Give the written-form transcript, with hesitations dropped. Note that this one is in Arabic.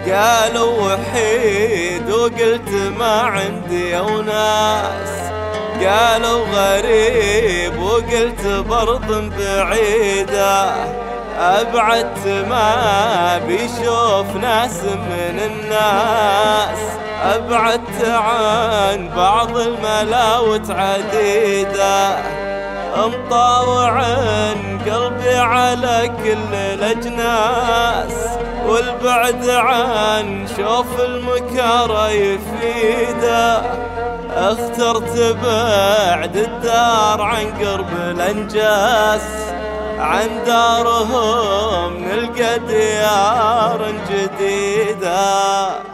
قالوا وحيد وقلت ما عندي وناس، قالوا غريب وقلت برض بعيدة، أبعدت ما بيشوف ناس من الناس، أبعدت عن بعض الملاوت عديدة، مطاوع قلبي على كل الأجناس، والبعد عن شوف المكاره يفيده، اخترت بعد الدار عن قرب الأنجاس، عن دارهم نلقى ديار جديدة.